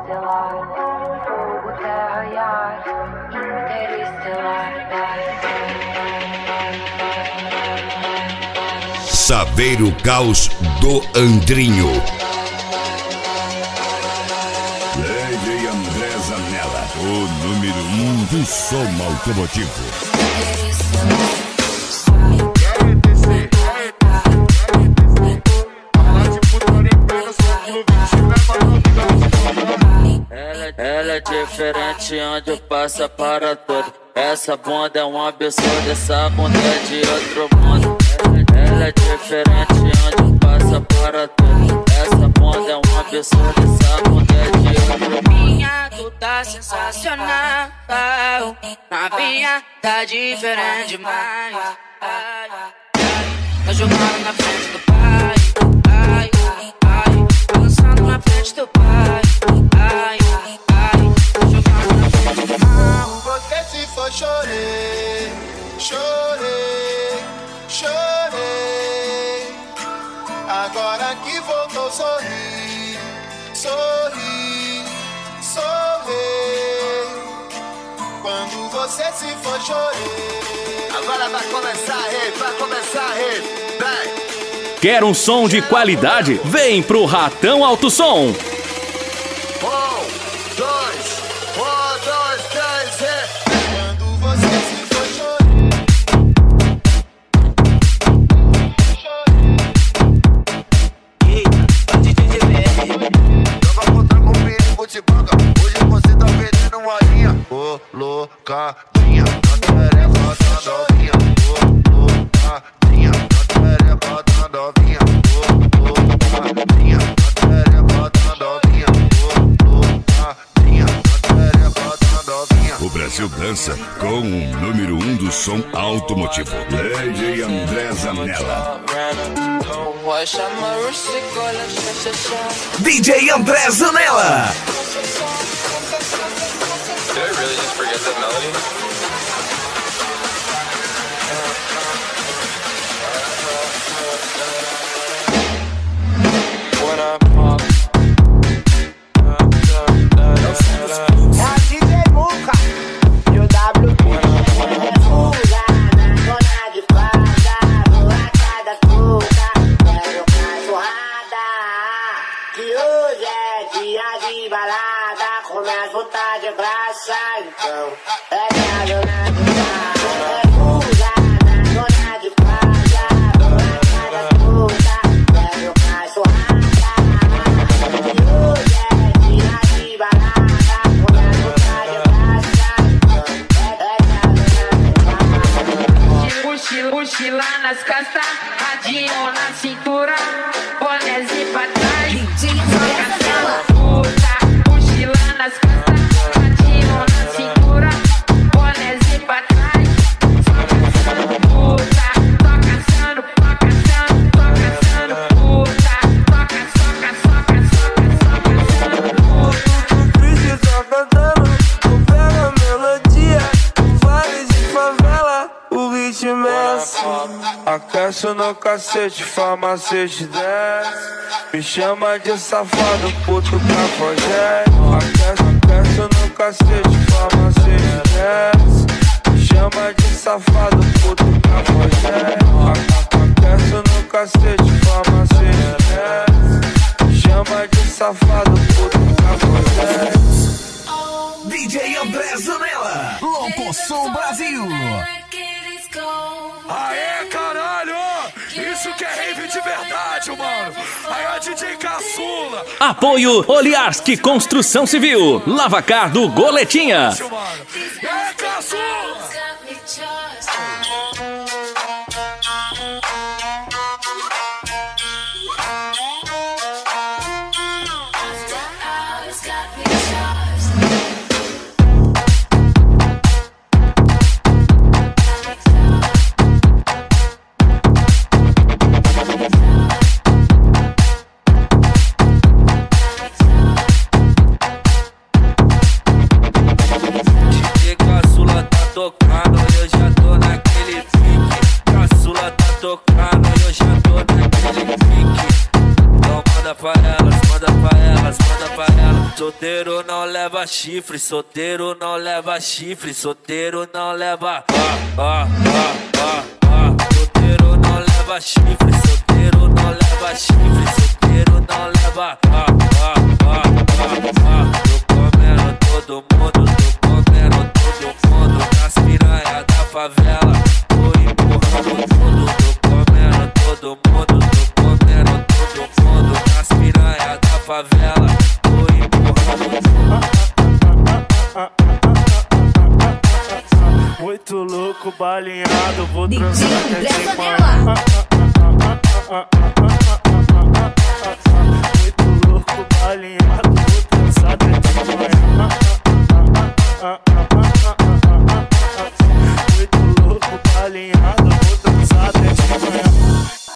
estelar, fogo, terra e ar, interestelar. Saber o caos do Andrinho. DJ André Zanella, o número 1 do som automotivo. Ela é diferente onde passa para todo. Essa bunda é um absurdo, essa bunda é de outro mundo. Ela é diferente onde passa para todo. Essa bunda é um absurdo, essa bunda é de outro mundo. Novinha, tu tá sensacional. Novinha, tá diferente demais. Tá jogando na frente do pai. Tá dançando na frente do pai. Tá jogando na frente do pai. Porque se for chorei, agora que voltou sorri. Quando você se for chorei. Agora vai começar a rede, vem! Quer um som de qualidade? Vem pro Ratão Alto Som. 1, 2, 3 e... Quando você se for Joga contra com perigo de banca. Hoje você tá perdendo uma linha. Colocadinha na tarefa da novinha. Colocadinha na tarefa da novinha. Colocadinha na tarefa da novinha. Colocadinha na tarefa da novinha. O Brasil dança com o número 1 do som automotivo. DJ André Zanella. DJ André Zanella. Did I really just forget that melody? When I pop. DJ Muca e o WP. Fuga na zona de fada, borrachada tuca, quero cachorrada. Que hoje é dia de balada, começa a voltar de graça, então é minha zona de fada. Fuga na zona de fada, borrachada tuca, quero cachorrada. Que hoje é dia de balada, começa a voltar de graça, então é minha zona de fada. Mochila nas costas, radinho na cintura, bonézinho pra trás, toca puta. Mochila nas costas, radinho na cintura, bonézinho pra trás, toca puta. Toca puta. O Cris tá cantando, tu pega a melodia, o vale de favela, o ritmo é assim. Aquece no cacete, farmacete desce. Me chama de safado, puto cafajeste. Aquece no cacete, farmacete desce. Me chama de safado, puto cafajeste. Aquece no cacete, farmacete desce. Me chama de safado, puto cafajeste. DJ André Zanella. Locoção Brasil. Aê, caralho! Isso que é rave de verdade, mano! Aí a DJ Caçula! Apoio Oliarski Construção Civil. Lavacar do Goletinha. E aí, Caçula! DJ Caçula tá tocando, eu já tô na Solteiro não leva chifre, solteiro não leva chifre, solteiro não leva. Solteiro não leva chifre, solteiro não leva chifre, solteiro não leva. Tô comendo todo mundo, tô comendo todo mundo nas piranha da favela. Tô empurrando tudo, tô comendo todo mundo, tô comendo todo mundo nas piranha da favela. Tô empurrando tudo. Muito louco, balinhado, vou transar até queimar.